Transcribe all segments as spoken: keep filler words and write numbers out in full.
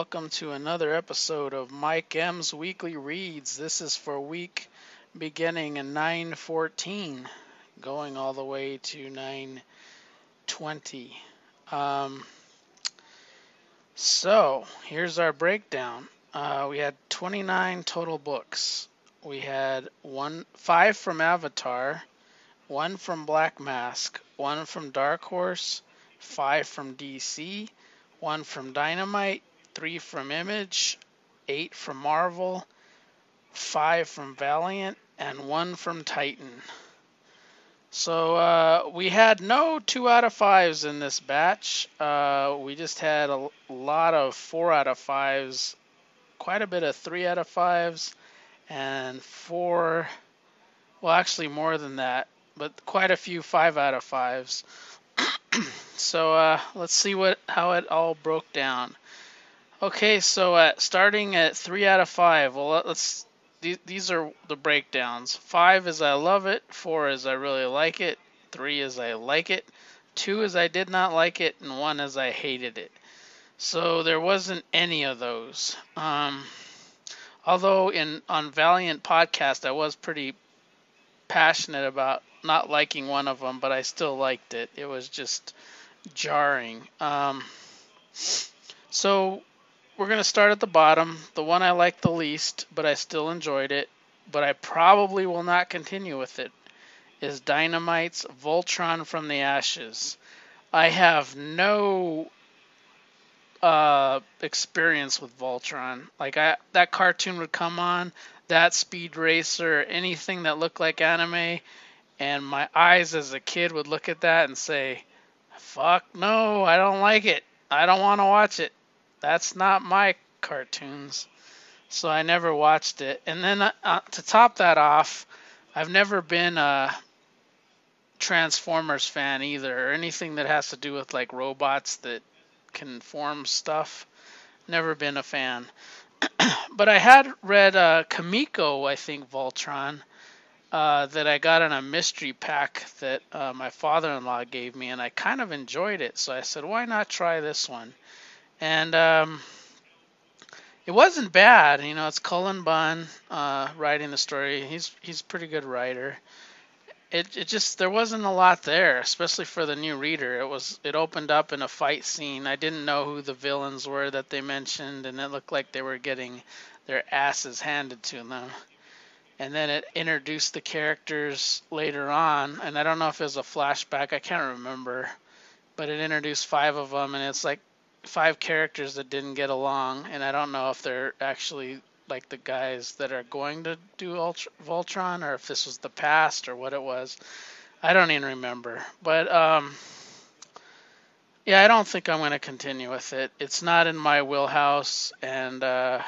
welcome to another episode of Mike M's Weekly Reads. This is for week beginning in nine fourteen, going all the way to nine twenty. Um, so, here's our breakdown. Uh, we had twenty-nine total books. We had one, five from Avatar, one from Black Mask, one from Dark Horse, five from D C, one from Dynamite, three from Image, eight from Marvel, five from Valiant, and one from Titan. So uh, we had no two out of fives in this batch. Uh, we just had a lot of four out of fives, quite a bit of three out of fives, and four, well, actually more than that, but quite a few five out of fives. So uh, let's see what how it all broke down. Okay, so uh, starting at three out of five. Well, let's. These, these are the breakdowns. Five is I love it. Four is I really like it. Three is I like it. Two is I did not like it, and one is I hated it. So there wasn't any of those. Um, although in on Valiant podcast I was pretty passionate about not liking one of them, but I still liked it. It was just jarring. Um, so we're going to start at the bottom. The one I liked the least, but I still enjoyed it, but I probably will not continue with it, is Dynamite's Voltron from the Ashes. I have no uh, experience with Voltron. Like, I, that cartoon would come on, that Speed Racer, anything that looked like anime, and my eyes as a kid would look at that and say, fuck no, I don't like it. I don't want to watch it. That's not my cartoons. So I never watched it. And then uh, to top that off, I've never been a Transformers fan either, or anything that has to do with like robots that can form stuff. Never been a fan. But I had read uh, Kamiko, I think, Voltron, uh, that I got in a mystery pack that uh, my father-in-law gave me, and I kind of enjoyed it. So I said, why not try this one? And um, it wasn't bad. You know, it's Cullen Bunn uh, writing the story. He's he's a pretty good writer. It it just there wasn't a lot there, especially for the new reader. It was it opened up in a fight scene. I didn't know who the villains were that they mentioned, and it looked like they were getting their asses handed to them. And then it introduced the characters later on, and I don't know if it was a flashback. I can't remember, but it introduced five of them, and it's like five characters that didn't get along, and I don't know if they're actually like the guys that are going to do Ultra- Voltron, or if this was the past, or what it was. I don't even remember. But um, yeah, I don't think I'm going to continue with it. It's not in my wheelhouse, and uh,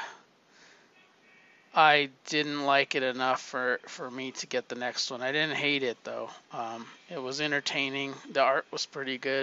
I didn't like it enough for, for me to get the next one. I didn't hate it, though. Um, it was entertaining. The art was pretty good.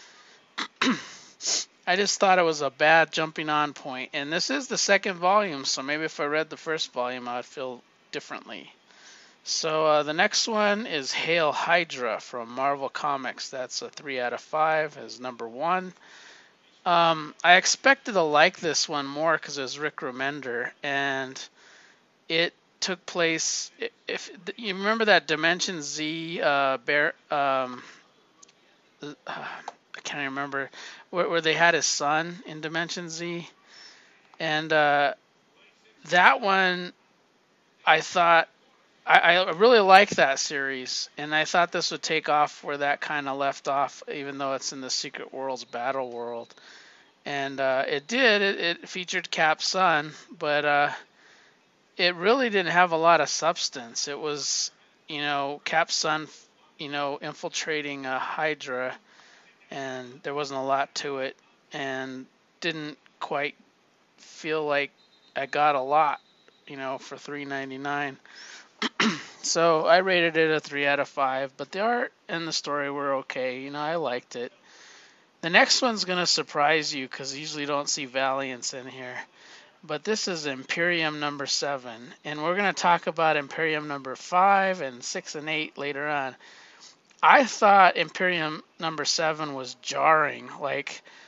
I just thought it was a bad jumping on point. And this is the second volume, so maybe if I read the first volume, I would feel differently. So uh, the next one is Hail Hydra from Marvel Comics. That's a three out of five as number one. Um, I expected to like this one more because it was Rick Remender, and it took place. If you remember that Dimension Z, uh, bear, um, uh, I can't remember where, where they had his son in Dimension Z, and uh, that one, I thought I, I really like that series, and I thought this would take off where that kind of left off, even though it's in the Secret Worlds Battle World, and uh, it did. It, it featured Cap's son, but uh, it really didn't have a lot of substance. It was, you know, Cap's son, you know, infiltrating a Hydra, and there wasn't a lot to it, and didn't quite feel like I got a lot, you know, for three ninety-nine. So I rated it a three out of five, but the art and the story were okay. You know, I liked it. The next one's going to surprise you because you usually don't see Valiants in here. But this is Imperium number seven, and we're going to talk about Imperium number five and six and eight later on. I thought Imperium number seven was jarring. Like,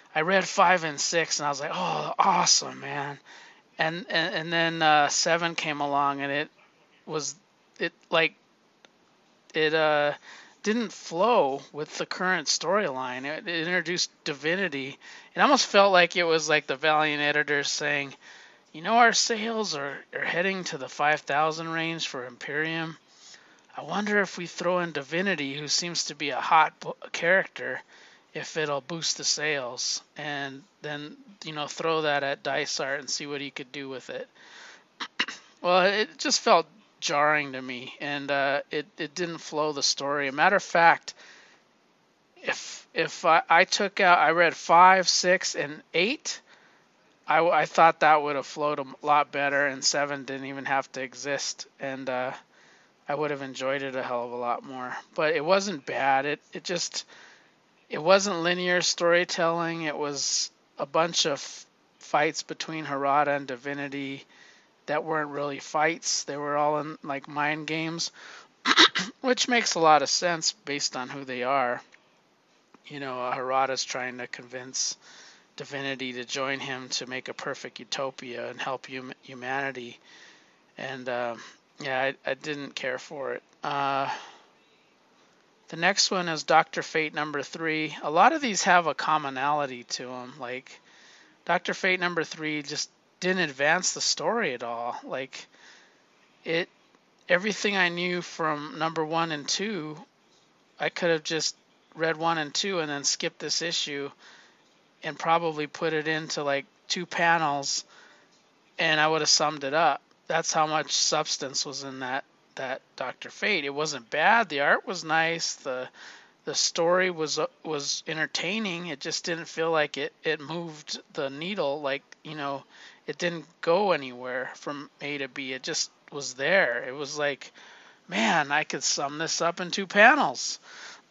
I read five and six, and I was like, oh, awesome, man. And and, and then uh, seven came along, and it was it like it uh didn't flow with the current storyline. It, it introduced divinity. It almost felt like it was like the Valiant editors saying, you know, our sales are, are heading to the five thousand range for Imperium. I wonder if we throw in Divinity, who seems to be a hot character, if it'll boost the sales. And then, you know, throw that at Dysart and see what he could do with it. Well, it just felt jarring to me, and uh, it, it didn't flow the story. A matter of fact, if if I, I took out, I read five, six, and eight, I, I thought that would have flowed a lot better, and seven didn't even have to exist, and uh, I would have enjoyed it a hell of a lot more. But it wasn't bad. It it just it wasn't linear storytelling. It was a bunch of fights between Harada and Divinity that weren't really fights. They were all in like mind games, which makes a lot of sense based on who they are. You know, Harada's trying to convince Divinity to join him to make a perfect utopia and help hum- humanity. And uh, yeah, I, I didn't care for it. Uh, the next one is Doctor Fate number three. A lot of these have a commonality to them. Like Doctor Fate number three just didn't advance the story at all. Like it, everything I knew from number one and two, I could have just read one and two and then skipped this issue and probably put it into like two panels, and I would have summed it up. That's how much substance was in that that Doctor Fate. It wasn't bad. The art was nice. The the story was was entertaining. It just didn't feel like it it moved the needle. Like, you know, it didn't go anywhere from A to B. It just was there. It was like, man, I could sum this up in two panels.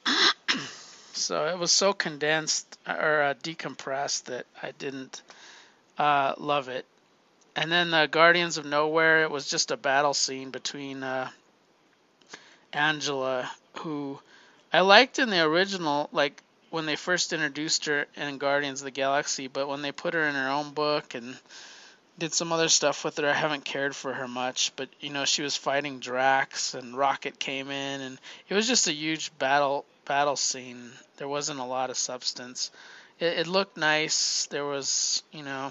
So it was so condensed or uh, decompressed that I didn't uh, love it. And then the Guardians of Nowhere, it was just a battle scene between uh, Angela, who I liked in the original, like when they first introduced her in Guardians of the Galaxy, but when they put her in her own book and did some other stuff with her, I haven't cared for her much. But, you know, she was fighting Drax and Rocket came in, and it was just a huge battle battle scene. There wasn't a lot of substance. It, it looked nice. There was, you know,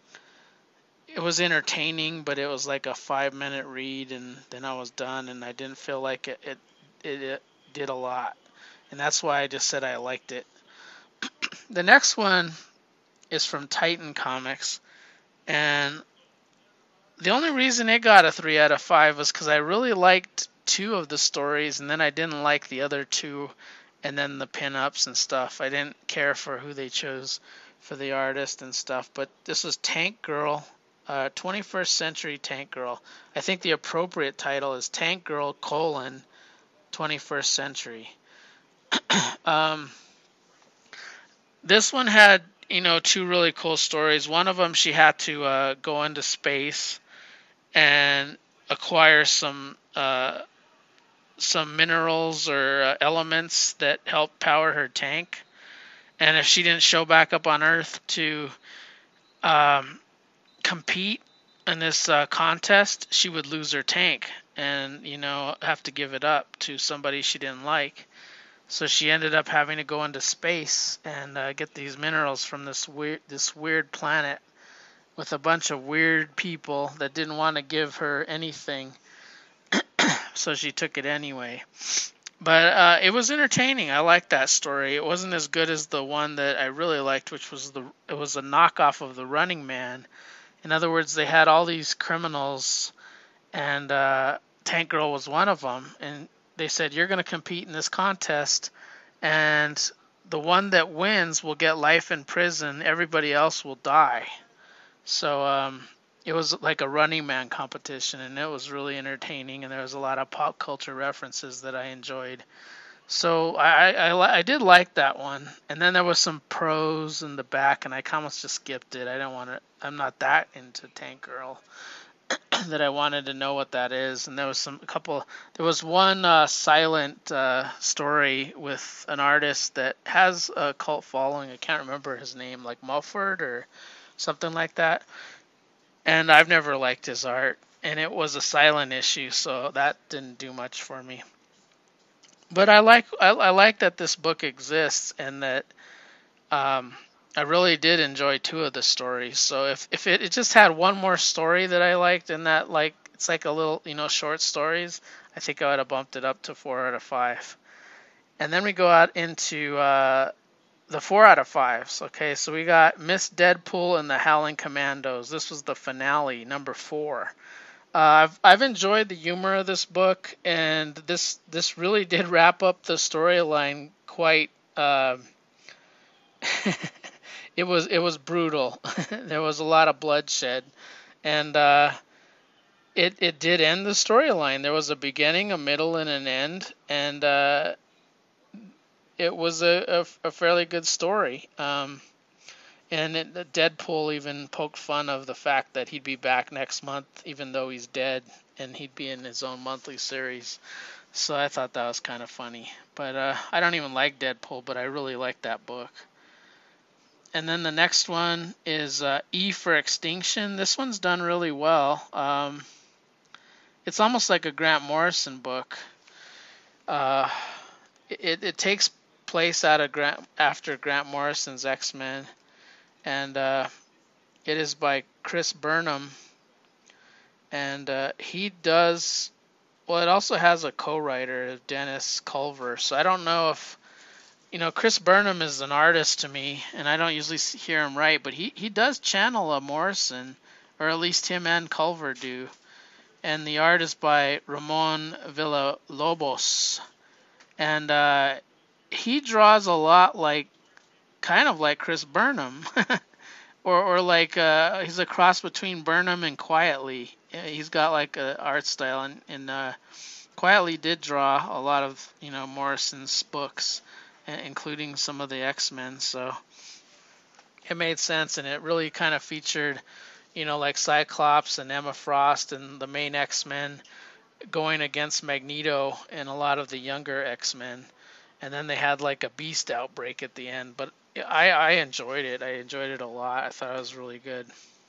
it was entertaining, but it was like a five minute read, and then I was done, and I didn't feel like it it, it, it did a lot. And that's why I just said I liked it. The next one is from Titan Comics, and the only reason it got a three out of five was because I really liked two of the stories, and then I didn't like the other two, and then the pinups and stuff. I didn't care for who they chose for the artist and stuff. But this was Tank Girl, uh, twenty-first Century Tank Girl. I think the appropriate title is Tank Girl colon twenty-first Century. um, this one had, you know, two really cool stories. One of them, she had to uh, go into space and acquire some uh, some minerals or uh, elements that help power her tank. And if she didn't show back up on Earth to um, compete in this uh, contest, she would lose her tank and, you know, have to give it up to somebody she didn't like. So she ended up having to go into space and uh, get these minerals from this weird this weird planet with a bunch of weird people that didn't want to give her anything, so she took it anyway. But uh, it was entertaining. I liked that story. It wasn't as good as the one that I really liked, which was the it was a knockoff of the Running Man. In other words, they had all these criminals, and uh, Tank Girl was one of them. And they said, you're going to compete in this contest, and the one that wins will get life in prison. Everybody else will die. So um, it was like a Running Man competition, and it was really entertaining, and there was a lot of pop culture references that I enjoyed. So I, I, I did like that one. And then there was some prose in the back, and I almost just skipped it. I don't want to. I'm not that into Tank Girl. that I wanted to know what that is, and there was some a couple. There was one uh, silent uh, story with an artist that has a cult following. I can't remember his name, like Mulford or something like that. And I've never liked his art, and it was a silent issue, so that didn't do much for me. But I like I, I like that this book exists, and that um, I really did enjoy two of the stories. So if if it, it just had one more story that I liked, and that like it's like a little you know short stories, I think I would have bumped it up to four out of five. And then we go out into uh, the four out of fives. Okay, so we got Miss Deadpool and the Howling Commandos. This was the finale, number four. Uh, I've I've enjoyed the humor of this book, and this this really did wrap up the storyline quite. Uh, it was it was brutal. There was a lot of bloodshed, and uh, it it did end the storyline. There was a beginning, a middle, and an end, and uh, it was a, a, a fairly good story. Um, and it, Deadpool even poked fun of the fact that he'd be back next month, even though he's dead, and he'd be in his own monthly series. So I thought that was kind of funny. But uh, I don't even like Deadpool, but I really like that book. And then the next one is uh, E for Extinction. This one's done really well. Um, it's almost like a Grant Morrison book. Uh, it, it takes place out of Grant, after Grant Morrison's X-Men, and uh, it is by Chris Burnham, and uh, he does. Well, it also has a co-writer, Dennis Culver. So I don't know if you know Chris Burnham is an artist to me, and I don't usually hear him write, but he he does channel a Morrison, or at least him and Culver do. And the art is by Ramon Villalobos, and uh, he draws a lot like, kind of like Chris Burnham. Or, or like uh, he's a cross between Burnham and Quietly. He's got like a art style, and, and uh, Quietly did draw a lot of you know Morrison's books, including some of the X-Men. So it made sense, and it really kind of featured you know like Cyclops and Emma Frost and the main X-Men going against Magneto and a lot of the younger X-Men. And then they had like a beast outbreak at the end, but I, I enjoyed it. I enjoyed it a lot. I thought it was really good.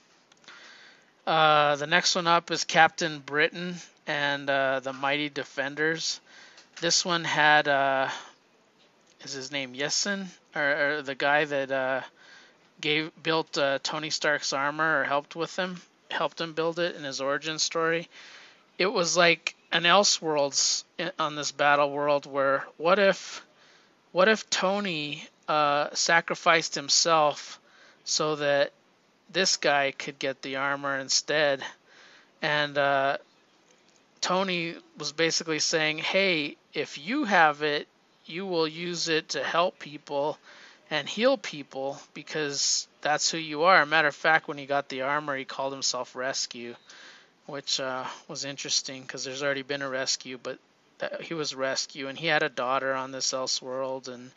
Uh, the next one up is Captain Britain and uh, the Mighty Defenders. This one had, uh, is his name Yesen? Or, or the guy that uh, gave built uh, Tony Stark's armor or helped with him, helped him build it in his origin story. It was like an Elseworlds on this battle world where what if what if Tony uh, sacrificed himself so that this guy could get the armor instead? And uh, Tony was basically saying, hey, if you have it, you will use it to help people and heal people because that's who you are. Matter of fact, when he got the armor, he called himself Rescue, which uh, was interesting because there's already been a Rescue, but that, he was Rescue, and he had a daughter on this Elseworld, and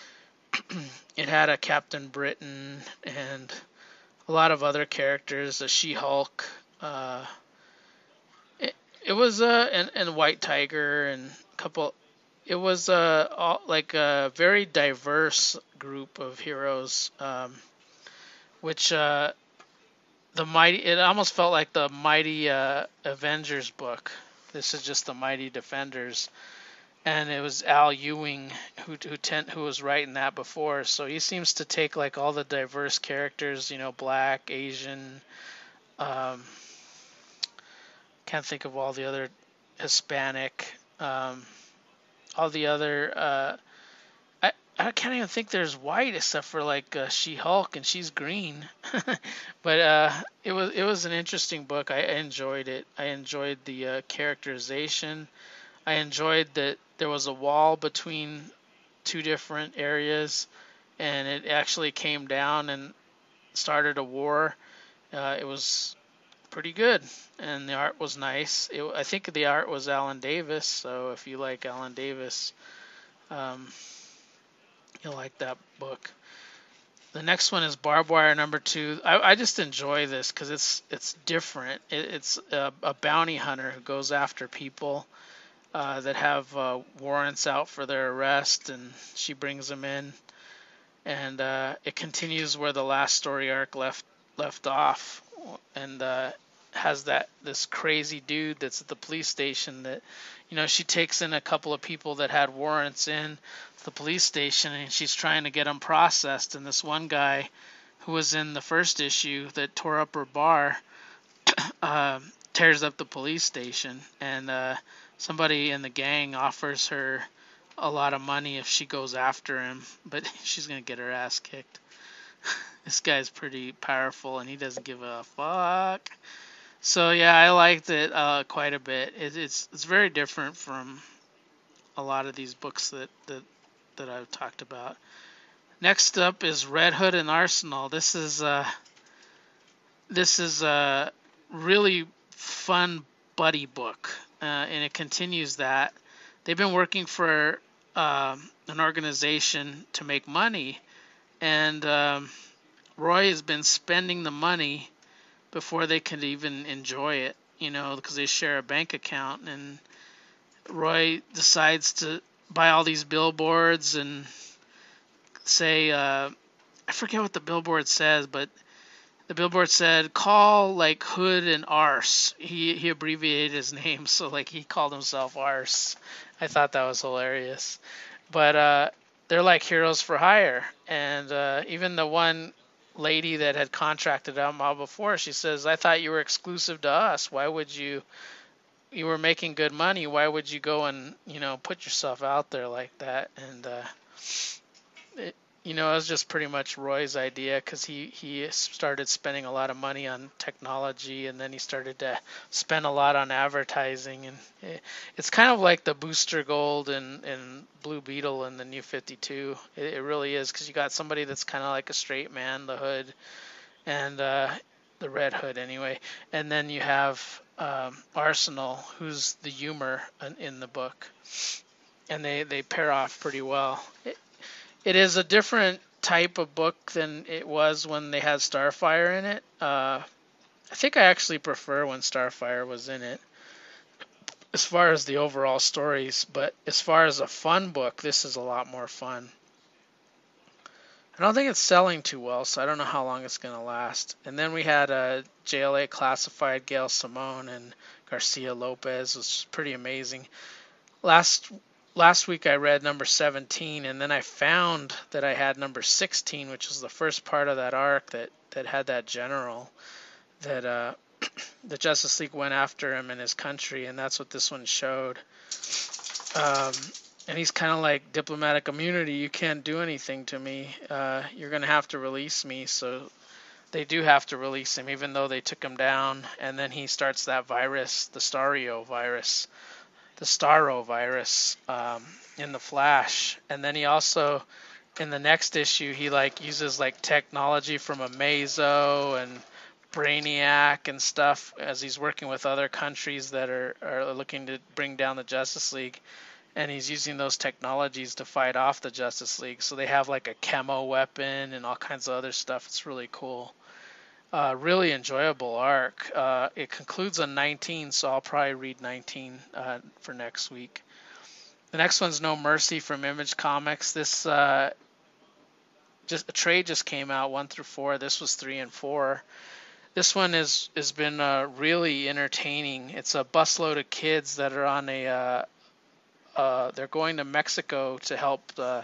it had a Captain Britain and a lot of other characters, a She-Hulk. Uh, it, it was uh, and, and White Tiger and a couple. It was uh, all, like a very diverse group of heroes, um, which uh, the mighty. It almost felt like the Mighty uh, Avengers book. This is just the Mighty Defenders. And it was Al Ewing who who tent, who was writing that before. So he seems to take like all the diverse characters, you know, black, Asian. Um, can't think of all the other Hispanic, um, all the other. Uh, I I can't even think there's white except for like uh, She-Hulk, and she's green. But uh, it was it was an interesting book. I enjoyed it. I enjoyed the uh, characterization. I enjoyed that there was a wall between two different areas, and it actually came down and started a war. Uh, it was pretty good, and the art was nice. It, I think the art was Alan Davis, so if you like Alan Davis, um, you'll like that book. The next one is Barbed Wire number two. I, I just enjoy this because it's it's different. It, it's a, a bounty hunter who goes after people uh, that have uh, warrants out for their arrest, and she brings them in. And uh, it continues where the last story arc left left off, and uh, has that this crazy dude that's at the police station that, you know, she takes in a couple of people that had warrants in the police station, and she's trying to get them processed. And this one guy who was in the first issue that tore up her bar uh, tears up the police station, and uh, somebody in the gang offers her a lot of money if she goes after him, but she's gonna get her ass kicked. This guy's pretty powerful, and he doesn't give a fuck. So yeah, I liked it uh, quite a bit. It, it's it's very different from a lot of these books that that that I've talked about. Next up is Red Hood and Arsenal. This is uh this is a really fun buddy book, uh, and it continues that. They've been working for um, an organization to make money, and um, Roy has been spending the money before they can even enjoy it, you know, because they share a bank account, and Roy decides to buy all these billboards and say, uh, I forget what the billboard says, but the billboard said, call like Hood and Arse. He he abbreviated his name, so like he called himself Arse. I thought that was hilarious. But uh, they're like heroes for hire. And uh, even the one lady that had contracted them all before, she says, I thought you were exclusive to us. Why would you, you were making good money. Why would you go and, you know, put yourself out there like that? And, uh, it, you know, it was just pretty much Roy's idea, because he, he started spending a lot of money on technology, and then he started to spend a lot on advertising. And it, it's kind of like the Booster Gold and, and Blue Beetle and the New fifty-two. It, it really is, because you got somebody that's kind of like a straight man, the Hood, and uh, the Red Hood anyway. And then you have um, Arsenal, who's the humor in, in the book. And they, they pair off pretty well. It, It is a different type of book than it was when they had Starfire in it. Uh, I think I actually prefer when Starfire was in it, as far as the overall stories. But as far as a fun book, this is a lot more fun. I don't think it's selling too well, so I don't know how long it's going to last. And then we had a J L A Classified, Gail Simone and Garcia Lopez, which was pretty amazing. Last Last week I read number seventeen, and then I found that I had number sixteen, which was the first part of that arc that, that had that general that uh, the Justice League went after him in his country, and that's what this one showed. Um, and he's kind of like diplomatic immunity. You can't do anything to me. Uh, you're going to have to release me. So they do have to release him, even though they took him down. And then he starts that virus, the Stario virus. the Starro virus um, in the Flash, and then he also, in the next issue, he like uses like technology from Amazo and Brainiac and stuff as he's working with other countries that are, are looking to bring down the Justice League, and he's using those technologies to fight off the Justice League. So they have like a chemo weapon and all kinds of other stuff. It's really cool. Uh, really enjoyable arc. Uh, it concludes on nineteen, so I'll probably read nineteen uh, for next week. The next one's No Mercy from Image Comics. This uh, just a trade just came out, one through four. This was three and four. This one is has been uh, really entertaining. It's a busload of kids that are on a. Uh, uh, they're going to Mexico to help. Uh,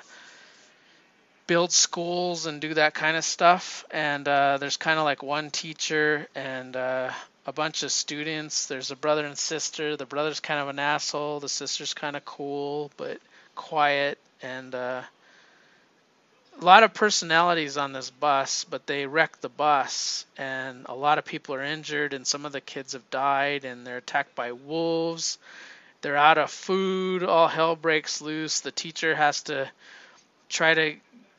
build schools and do that kind of stuff, and uh, there's kind of like one teacher and uh, a bunch of students. There's a brother and sister. The brother's kind of an asshole, the sister's kind of cool but quiet, and uh, a lot of personalities on this bus, but they wreck the bus, and a lot of people are injured, and some of the kids have died, and they're attacked by wolves. They're out of food. All hell breaks loose. The teacher has to try to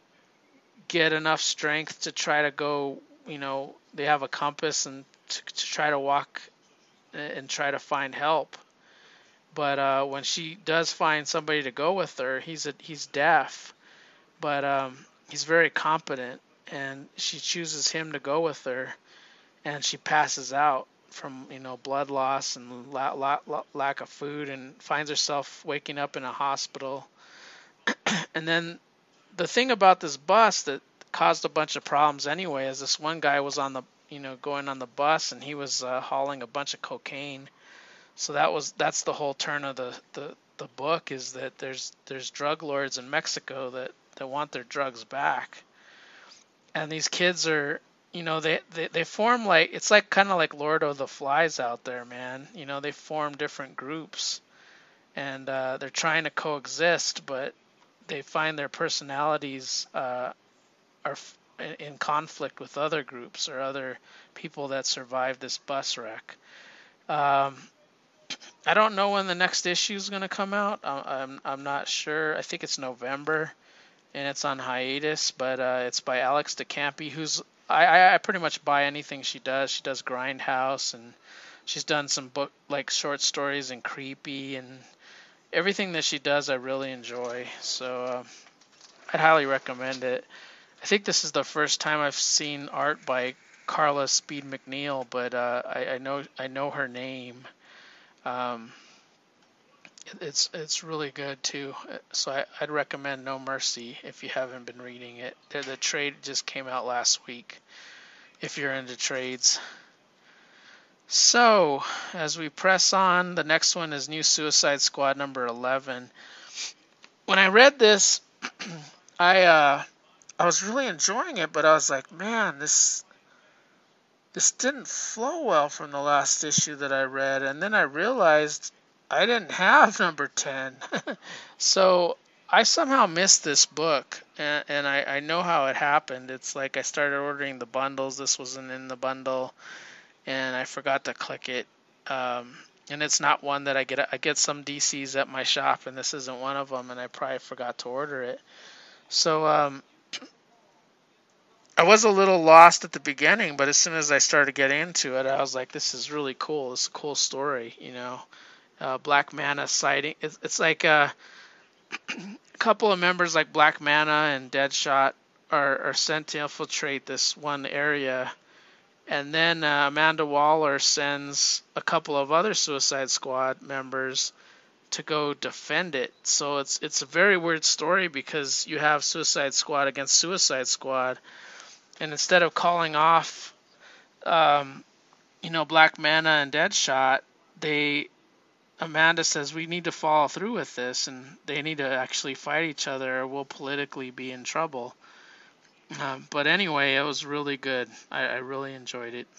get enough strength to try to go, you know, they have a compass and to, to try to walk and try to find help. But uh, when she does find somebody to go with her, he's a, he's deaf, but um, he's very competent, and she chooses him to go with her, and she passes out from you know blood loss and la- la- la- lack of food, and finds herself waking up in a hospital. And then the thing about this bus that caused a bunch of problems anyway is this one guy was on the you know going on the bus, and he was uh, hauling a bunch of cocaine. So that was that's the whole turn of the, the, the book, is that there's there's drug lords in Mexico that, that want their drugs back. And these kids are you know they, they, they form like it's like kind of like Lord of the Flies out there, man. You know, they form different groups, and uh, they're trying to coexist, but they find their personalities uh, are f- in conflict with other groups or other people that survived this bus wreck. Um, I don't know when the next issue is going to come out. I- I'm I'm not sure. I think it's November, and it's on hiatus. But uh, it's by Alex DeCampi, who's I, I I pretty much buy anything she does. She does Grindhouse, and she's done some book like short stories and Creepy, and everything that she does I really enjoy. So uh, I'd highly recommend it. I think this is the first time I've seen art by Carla Speed McNeil, but uh, I, I know I know her name. Um, It's it's really good too. So I, I'd recommend No Mercy if you haven't been reading it. The, the trade just came out last week if you're into trades. So as we press on, the next one is New Suicide Squad number eleven. When I read this, I uh, I was really enjoying it, but I was like, man, this this didn't flow well from the last issue that I read, and then I realized I didn't have number ten. So I somehow missed this book, and, and I, I know how it happened. It's like I started ordering the bundles. This wasn't in the bundle, and I forgot to click it. Um, and it's not one that I get. I get some D Cs at my shop, and this isn't one of them, and I probably forgot to order it. So um, I was a little lost at the beginning, but as soon as I started getting into it, I was like, "This is really cool. It's a cool story." You know, uh, Black Mana sighting. It's, it's like uh, a couple of members like Black Mana and Deadshot are, are sent to infiltrate this one area, and then uh, Amanda Waller sends a couple of other Suicide Squad members to go defend it. So it's it's a very weird story because you have Suicide Squad against Suicide Squad, and instead of calling off, um, you know, Black Mana and Deadshot, they Amanda says we need to follow through with this, and they need to actually fight each other, or we'll politically be in trouble. Um, but anyway, it was really good. I, I really enjoyed it.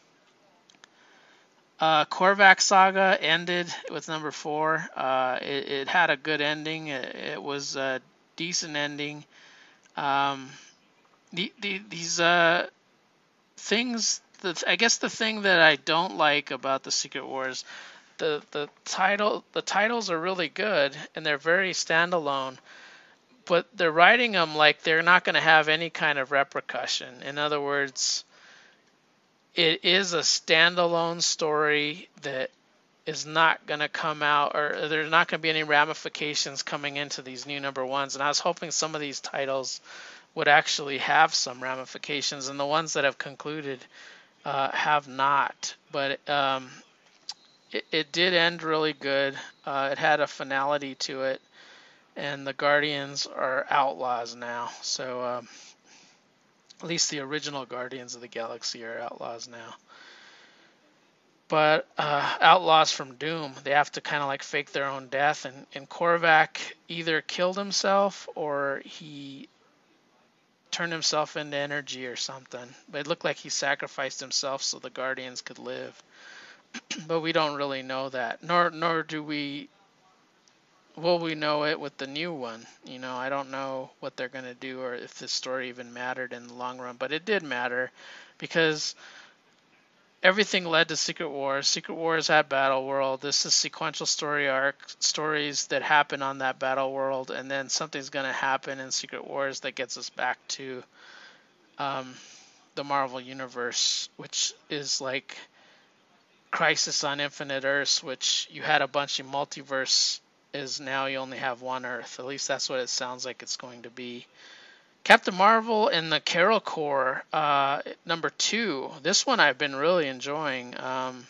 Uh, Korvac Saga ended with number four. Uh, it, it had a good ending. It, it was a decent ending. Um, the, the, these uh, things, that, I guess the thing that I don't like about the Secret Wars, the the title, the titles are really good and they're very standalone, but they're writing them like they're not going to have any kind of repercussion. In other words, it is a standalone story that is not going to come out, or there's not going to be any ramifications coming into these new number ones. And I was hoping some of these titles would actually have some ramifications, and the ones that have concluded uh, have not. But um, it, it did end really good. Uh, it had a finality to it, and the Guardians are outlaws now. So um, at least the original Guardians of the Galaxy are outlaws now. But uh, outlaws from Doom, they have to kind of like fake their own death. And, and Korvac either killed himself or he turned himself into energy or something. But it looked like he sacrificed himself so the Guardians could live. But we don't really know that. Nor nor do we will we know it with the new one. You know, I don't know what they're going to do or if this story even mattered in the long run. But it did matter because everything led to Secret Wars. Secret Wars had Battle World. This is sequential story arc, stories that happen on that Battle World, and then something's going to happen in Secret Wars that gets us back to um, the Marvel Universe, which is like Crisis on Infinite Earths, which you had a bunch of multiverse, is now you only have one Earth. At least that's what it sounds like it's going to be. Captain Marvel and the Carol Corps, uh, number two. This one I've been really enjoying. Um,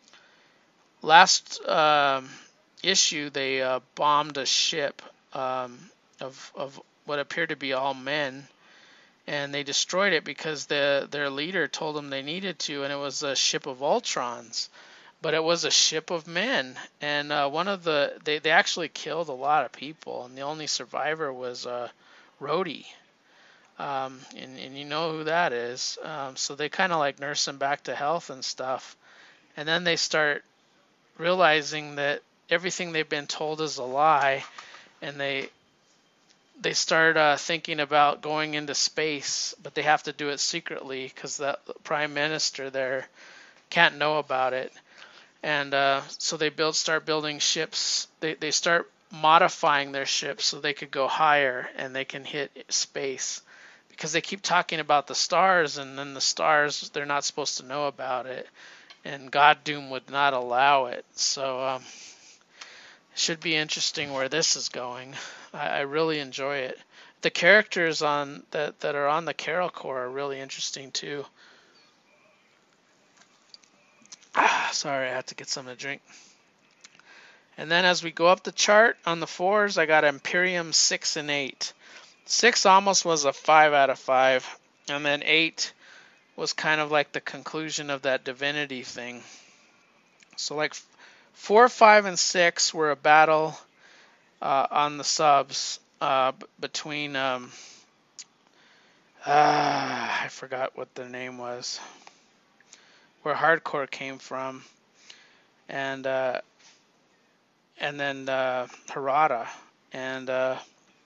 last um, issue, they uh, bombed a ship um, of of what appeared to be all men, and they destroyed it because the their leader told them they needed to, and it was a ship of Ultrons, but it was a ship of men, and uh, one of the they they actually killed a lot of people, and the only survivor was uh, Rhodey. Um, and, and you know who that is. Um, so they kind of like nurse him back to health and stuff. And then they start realizing that everything they've been told is a lie, and they they start uh, thinking about going into space, but they have to do it secretly because the prime minister there can't know about it. And uh, so they build start building ships. They they start modifying their ships so they could go higher and they can hit space, because they keep talking about the stars, and then the stars, they're not supposed to know about it, and God Doom would not allow it. So um, it should be interesting where this is going. I, I really enjoy it. The characters on that that are on the Carol Corps are really interesting too. Ah, sorry, I had to get something to drink. And then as we go up the chart on the fours, I got Imperium six and eight. Six almost was a five out of five, and then eight was kind of like the conclusion of that divinity thing. So like four, five, and six were a battle uh, on the subs uh, b- between um, uh, I forgot what the name was, where Hardcore came from, and uh, and then uh, Harada, and uh,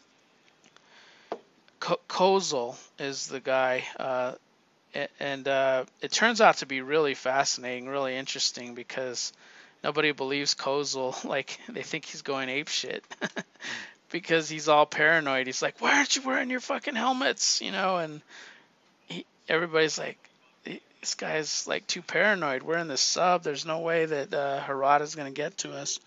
Ko- Kozel is the guy. Uh, and uh, it turns out to be really fascinating, really interesting, because nobody believes Kozel. Like, they think he's going apeshit because he's all paranoid. He's like, "Why aren't you wearing your fucking helmets?" You know, and he, everybody's like, "This guy's like too paranoid. We're in the sub. There's no way that uh, Harada's gonna get to us."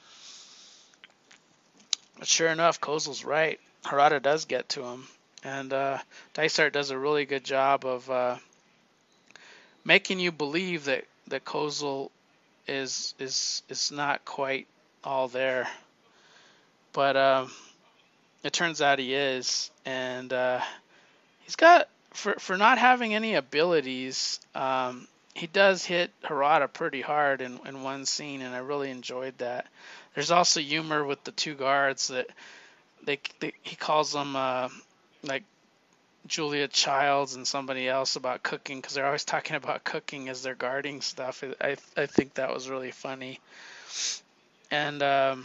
But sure enough, Kozel's right. Harada does get to him, and uh, Dysart does a really good job of uh, making you believe that that Kozel is is is not quite all there, but um, it turns out he is, and uh, he's got for for not having any abilities. Um, he does hit Harada pretty hard in, in one scene, and I really enjoyed that. There's also humor with the two guards that they, they he calls them uh, like Julia Childs and somebody else about cooking, because they're always talking about cooking as they're guarding stuff. I I think that was really funny. And um,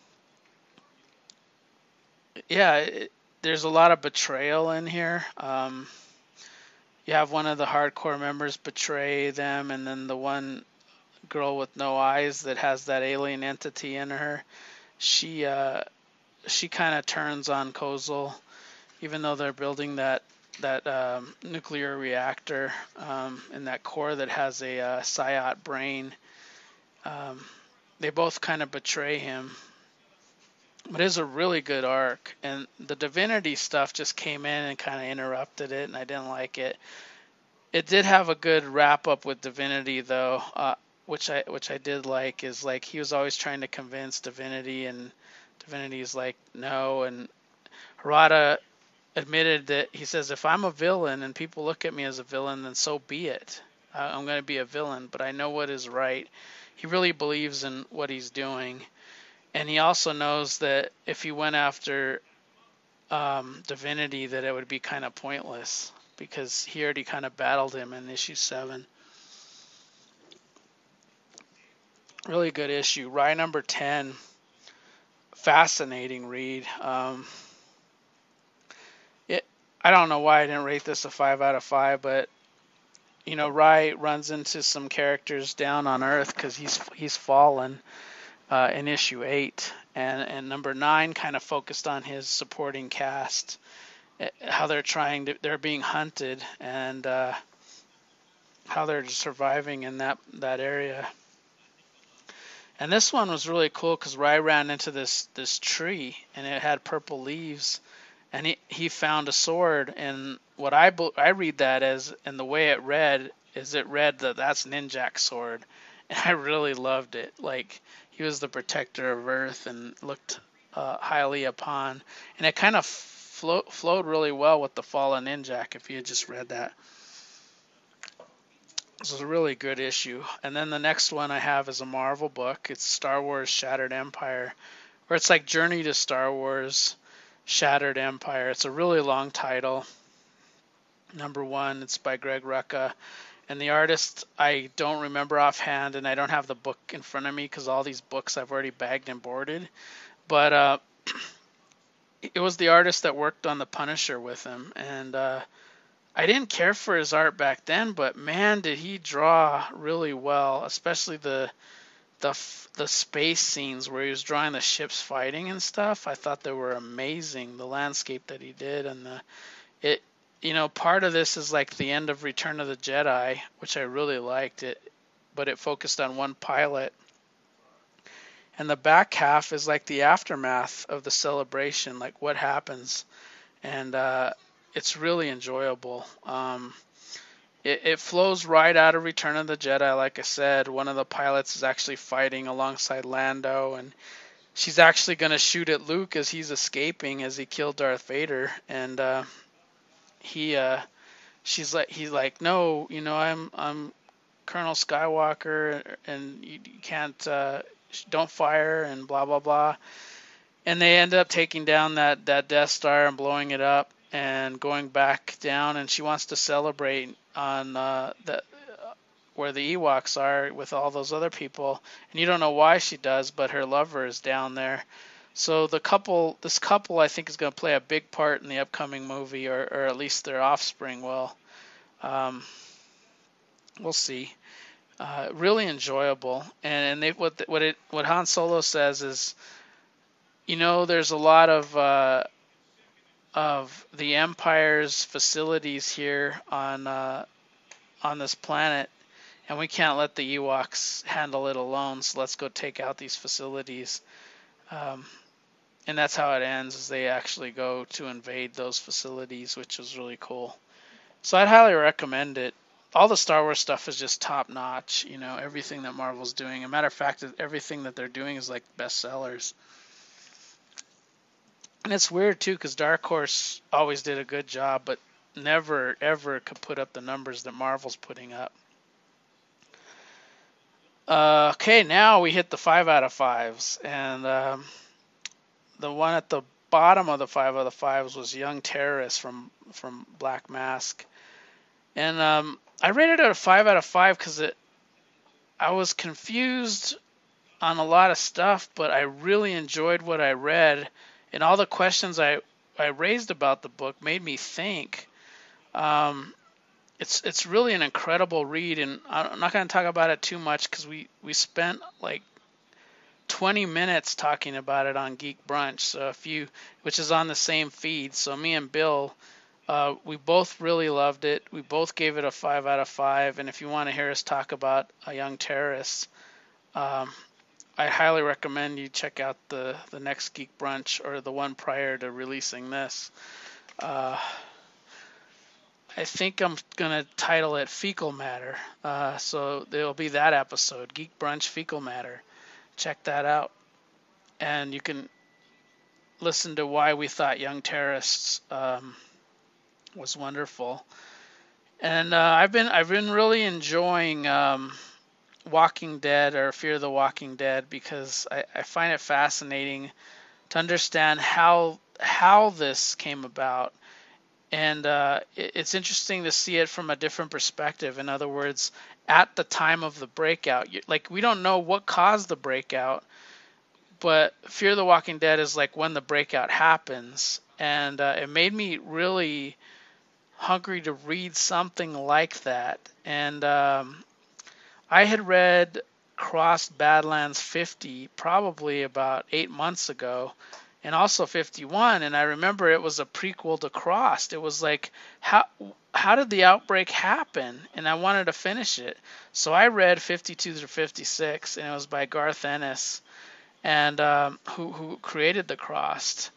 yeah, it, there's a lot of betrayal in here. Um, you have one of the hardcore members betray them, and then the one girl with no eyes that has that alien entity in her, she uh, she kind of turns on Kozel, even though they're building that that um, nuclear reactor um, in that core that has a uh, Psyot brain. Um, they both kind of betray him. But it is a really good arc, and the divinity stuff just came in and kind of interrupted it, and I didn't like it. It did have a good wrap up with divinity though, uh, which I which I did like. Is like he was always trying to convince divinity, and divinity is like no, and Harada admitted that he says, if I'm a villain and people look at me as a villain, then so be it. Uh, I'm going to be a villain, but I know what is right. He really believes in what he's doing. And he also knows that if he went after um, Divinity, that it would be kind of pointless, because he already kind of battled him in issue seven. Really good issue. Rye number ten. Fascinating read. Um, it, I don't know why I didn't rate this a five out of five, but you know, Rye runs into some characters down on Earth because he's he's fallen uh, in issue eight, and and number nine kind of focused on his supporting cast, how they're trying to they're being hunted, and uh, how they're surviving in that that area. And this one was really cool because Rye ran into this this tree, and it had purple leaves, and he, he found a sword. And what I I read that as, and the way it read is it read that that's Ninjak's sword, and I really loved it. Like, he was the protector of Earth and looked uh, highly upon, and it kind of flo- flowed really well with the fallen Ninjak if you had just read that. This is a really good issue. And then the next one I have is a Marvel book. It's Star Wars Shattered Empire, where it's like Journey to Star Wars Shattered Empire. It's a really long title. Number one, it's by Greg Rucka. And the artist, I don't remember offhand, and I don't have the book in front of me because all these books I've already bagged and boarded. But uh, it was the artist that worked on The Punisher with him. And uh, I didn't care for his art back then, but man, did he draw really well, especially the the the space scenes where he was drawing the ships fighting and stuff. I thought they were amazing. The landscape that he did, and the it you know, part of this is like the end of Return of the Jedi, which I really liked it, but it focused on one pilot. And the back half is like the aftermath of the celebration, like what happens, and uh, it's really enjoyable. Um, it, it flows right out of Return of the Jedi. Like I said, one of the pilots is actually fighting alongside Lando, and she's actually going to shoot at Luke as he's escaping, as he killed Darth Vader, and uh, he, uh, she's like, he's like, no, you know, I'm, I'm Colonel Skywalker, and you, you can't, uh, don't fire, and blah blah blah. And they end up taking down that that Death Star and blowing it up, and going back down, and she wants to celebrate on uh, the where the Ewoks are with all those other people, and you don't know why she does, but her lover is down there. So the couple, this couple, I think is going to play a big part in the upcoming movie, or, or at least their offspring will. Um, we'll see. Uh, really enjoyable, and, and they what what it what Han Solo says is, you know, there's a lot of uh, of the Empire's facilities here on uh, on this planet, and we can't let the Ewoks handle it alone. So let's go take out these facilities. Um, and that's how it ends, is they actually go to invade those facilities, which is really cool. So I'd highly recommend it. All the Star Wars stuff is just top notch. You know, everything that Marvel's doing. As a matter of fact, everything that they're doing is like bestsellers. And it's weird too, because Dark Horse always did a good job, but never ever could put up the numbers that Marvel's putting up. Uh, okay, now we hit the five out of fives, and um, the one at the bottom of the five out of fives was Young Terrorist from from Black Mask, and um, I rated it a five out of five because it I was confused on a lot of stuff, but I really enjoyed what I read, and all the questions I I raised about the book made me think. Um, it's it's really an incredible read, and I'm not going to talk about it too much because we we spent like twenty minutes talking about it on Geek Brunch. So if you, which is on the same feed, so me and Bill, uh, we both really loved it. We both gave it a five out of five. And if you want to hear us talk about A Young Terrorist, um, I highly recommend you check out the the next Geek Brunch, or the one prior to releasing this. Uh, I think I'm gonna title it Fecal Matter. Uh, so there'll be that episode, Geek Brunch Fecal Matter. Check that out, and you can listen to why we thought Young Terrorists um, was wonderful. And uh, I've been I've been really enjoying um, Walking Dead, or Fear the Walking Dead, because I, I find it fascinating to understand how how this came about. And uh, it, it's interesting to see it from a different perspective. In other words, at the time of the breakout, like, we don't know what caused the breakout, but Fear the Walking Dead is like when the breakout happens, and uh, it made me really hungry to read something like that. And um, I had read Crossed Badlands fifty probably about eight months ago, and also fifty-one, and I remember it was a prequel to Crossed. It was like, how how did the outbreak happen? And I wanted to finish it, so I read fifty-two through fifty-six, and it was by Garth Ennis, and um, who who created the Crossed.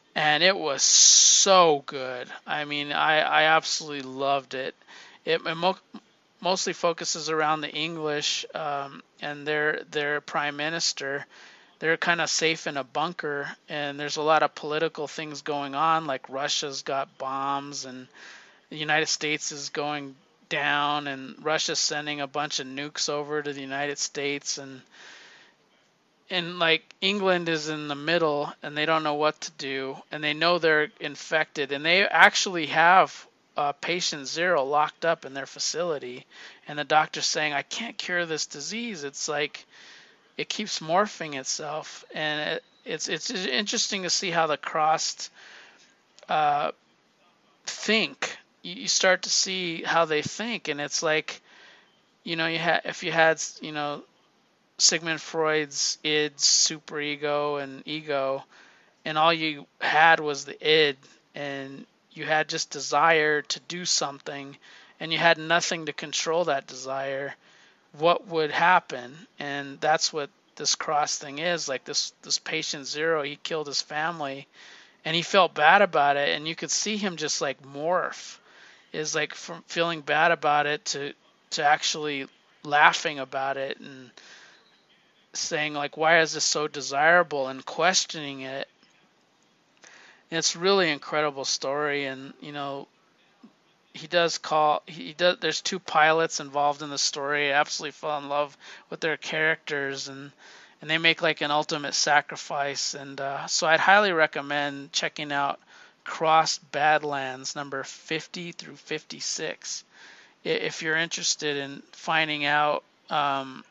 and it was so good. I mean, I, I absolutely loved it. It, it mo- mostly focuses around the English um, and their their prime minister. They're kind of safe in a bunker, and there's a lot of political things going on, like Russia's got bombs, and the United States is going down, and Russia's sending a bunch of nukes over to the United States, and and like England is in the middle and they don't know what to do, and they know they're infected, and they actually have uh, patient zero locked up in their facility, and the doctor's saying, I can't cure this disease. It's like it keeps morphing itself, and it, it's it's interesting to see how the crossed uh, think. You start to see how they think, and it's like, you know, you had if you had, you know, Sigmund Freud's id, superego, and ego, and all you had was the id, and you had just desire to do something, and you had nothing to control that desire, what would happen? And that's what this cross thing is. Like this this patient zero, he killed his family, and he felt bad about it, and you could see him just like morph, is like from feeling bad about it to to actually laughing about it and saying like, why is this so desirable, and questioning it. And it's really incredible story. And you know, he does call he does there's two pilots involved in the story. I absolutely fell in love with their characters, and and they make like an ultimate sacrifice. And uh, so I'd highly recommend checking out Cross Badlands number fifty through fifty-six if you're interested in finding out um,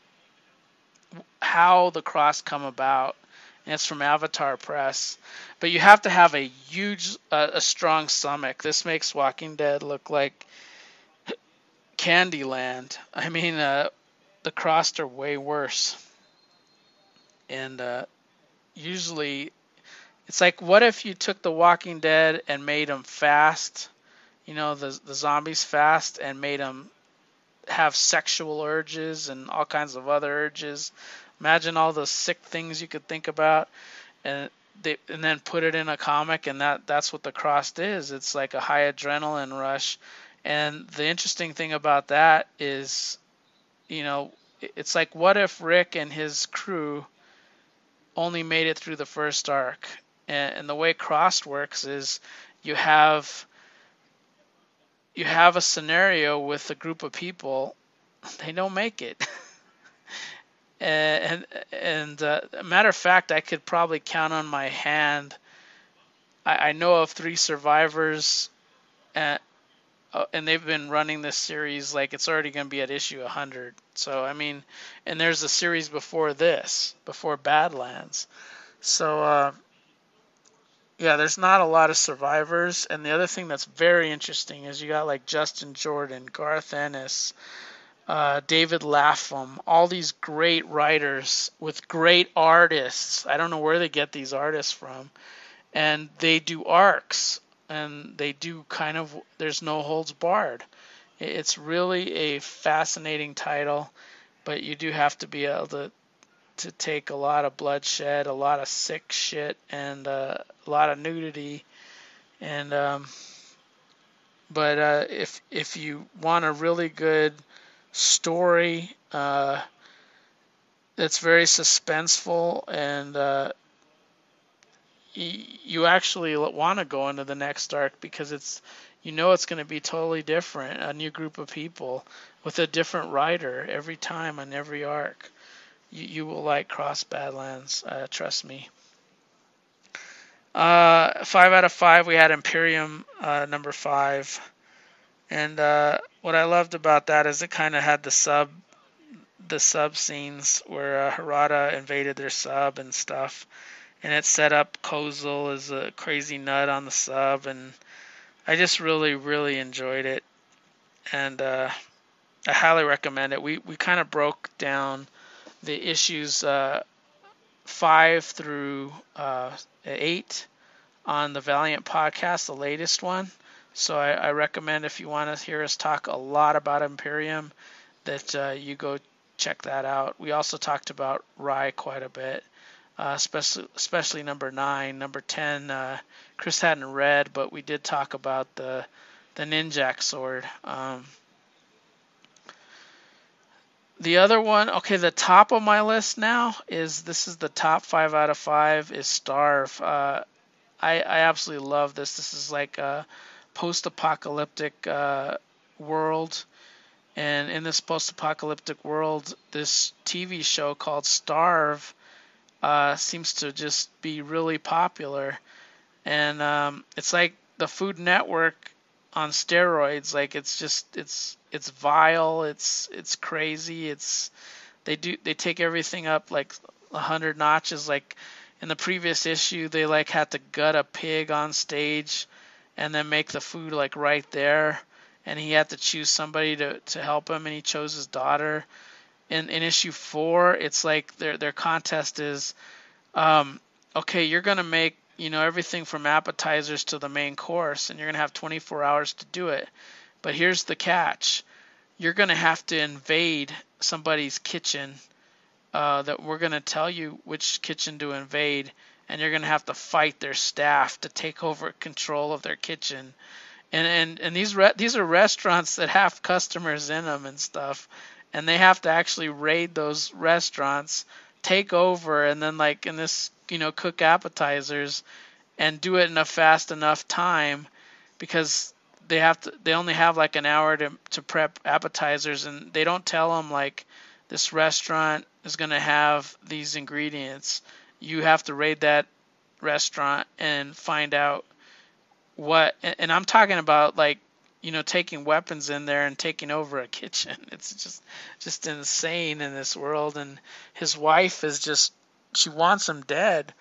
how the cross come about. And it's from Avatar Press. But you have to have a huge, uh, a strong stomach. This makes Walking Dead look like Candyland. I mean, uh, the crossed are way worse. And uh, usually, it's like, what if you took the Walking Dead and made them fast? You know, the the zombies fast, and made them have sexual urges and all kinds of other urges. Imagine all the sick things you could think about, and they and then put it in a comic, and that that's what the Crossed is. It's like a high adrenaline rush. And the interesting thing about that is, you know, it's like, what if Rick and his crew only made it through the first arc? And, and the way Crossed works is you have you have a scenario with a group of people, they don't make it. and and uh, a matter of fact, I could probably count on my hand. I, I know of three survivors, and, uh, and they've been running this series like it's already going to be at issue one hundred. So I mean, and there's a series before this, before Badlands. So uh, yeah, there's not a lot of survivors. And the other thing that's very interesting is you got like Justin Jordan, Garth Ennis, uh, David Lapham, all these great writers with great artists. I don't know where they get these artists from. And they do arcs, and they do kind of, there's no holds barred. It's really a fascinating title, but you do have to be able to, to take a lot of bloodshed, a lot of sick shit, and uh, a lot of nudity. And um, but uh, if if you want a really good story uh, that's very suspenseful, and uh, y- you actually want to go into the next arc, because it's, you know, it's going to be totally different, a new group of people with a different writer every time on every arc. You, you will like Cross Badlands, uh, trust me. Uh, five out of five. We had Imperium uh, number five, and uh, what I loved about that is it kind of had the sub the sub scenes where uh, Harada invaded their sub and stuff, and it set up Kozel as a crazy nut on the sub, and I just really really enjoyed it, and uh, I highly recommend it. We we kind of broke down the issues uh, five through uh, eight on the Valiant podcast, the latest one. So I, I recommend, if you want to hear us talk a lot about Imperium, that uh, you go check that out. We also talked about Rye quite a bit. uh, especially especially number nine. Number ten, uh, Chris hadn't read, but we did talk about the the Ninjak sword. Um, the other one, okay, the top of my list now is this is the top five out of five is Starve. Uh, I I absolutely love this. This is like a post-apocalyptic uh, world. And in this post-apocalyptic world, this T V show called Starve uh, seems to just be really popular. And um, it's like the Food Network on steroids. Like it's just it's it's vile. It's it's crazy. It's they do they take everything up like a hundred notches. Like in the previous issue, they like had to gut a pig on stage and then make the food like right there. And he had to choose somebody to, to help him, and he chose his daughter. In in issue four, it's like their their contest is, um, okay, you're gonna make you know everything from appetizers to the main course, and you're gonna have twenty-four hours to do it. But here's the catch: you're gonna have to invade somebody's kitchen. Uh, that we're gonna tell you which kitchen to invade, and you're gonna have to fight their staff to take over control of their kitchen. And and and these re- these are restaurants that have customers in them and stuff, and they have to actually raid those restaurants, take over, and then like in this you know cook appetizers and do it in a fast enough time, because they have to they only have like an hour to to prep appetizers, and they don't tell them like this restaurant is going to have these ingredients. You have to raid that restaurant and find out what, and I'm talking about like you know taking weapons in there and taking over a kitchen. It's just just insane in this world. And his wife is just, she wants him dead.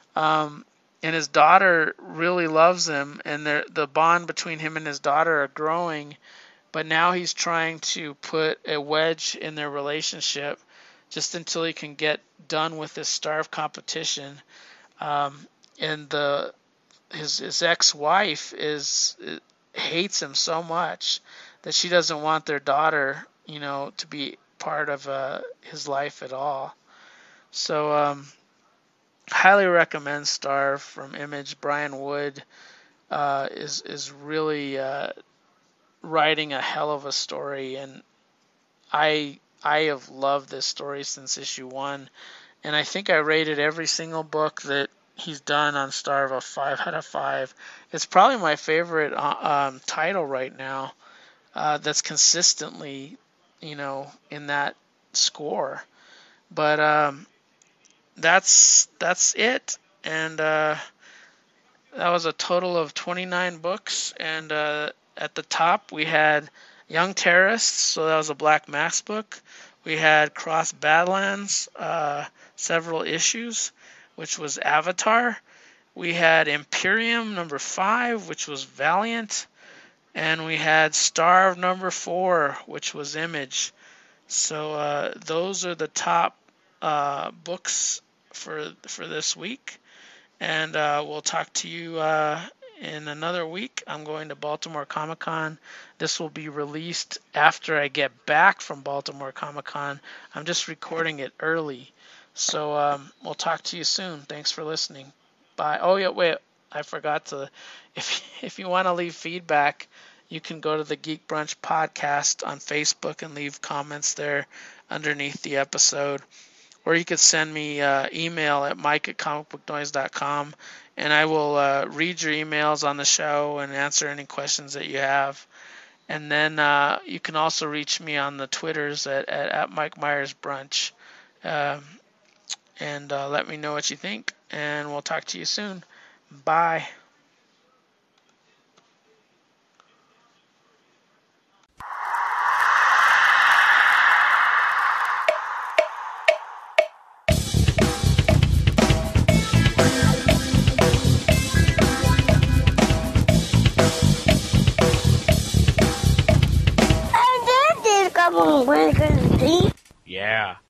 Um, and his daughter really loves him, and the bond between him and his daughter are growing. But now he's trying to put a wedge in their relationship just until he can get done with this Starve competition. Um, and the his his ex-wife is hates him so much that she doesn't want their daughter, you know, to be part of uh, his life at all. So, um, highly recommend Starve from Image. Brian Wood uh, is is really uh, writing a hell of a story, and I I have loved this story since issue one, and I think I rated every single book that he's done on Starve a five out of five. It's probably my favorite uh, um, title right now uh, that's consistently, you know, in that score. But um, that's that's it, and uh, that was a total of twenty-nine books. And uh, at the top we had Young Terrorists, so that was a Black Mass book. We had Cross Badlands, uh, several issues, which was Avatar. We had Imperium number five, which was Valiant. And we had Starve number four, which was Image. So uh, those are the top uh, books for for this week. And uh, we'll talk to you uh, in another week. I'm going to Baltimore Comic Con. This will be released after I get back from Baltimore Comic Con. I'm just recording it early. So um, we'll talk to you soon. Thanks for listening. Bye. Oh, yeah, wait. I forgot to. If, if you want to leave feedback, you can go to the Geek Brunch podcast on Facebook and leave comments there underneath the episode. Or you could send me uh, email at mike at comic book noise dot com, and I will uh, read your emails on the show and answer any questions that you have. And then uh, you can also reach me on the Twitters at, at, at Mike Myers Brunch. Um, and uh, let me know what you think, and we'll talk to you soon. Bye.